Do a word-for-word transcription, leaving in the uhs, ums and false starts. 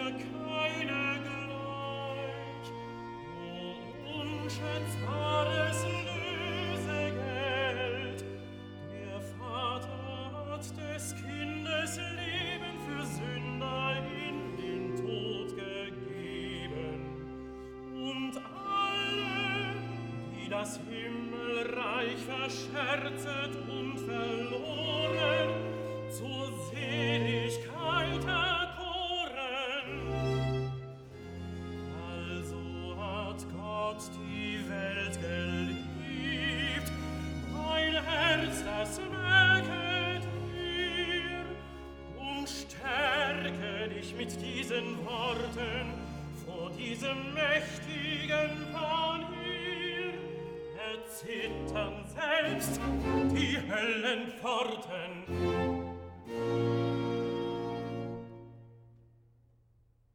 dir keine gleich. O unschätzbares Lösegeld, der Vater hat des Kindes Leben für Sünder in den Tod gegeben. Und alle, die das Himmelreich verscherzet und verloren, zur Seligkeit erkoren. Also hat Gott die Welt geliebt, mein Herz, das merket ihr, und stärke dich mit diesen Worten vor diesem mächtigen Panier. Erzittern selbst die Höllenpforten,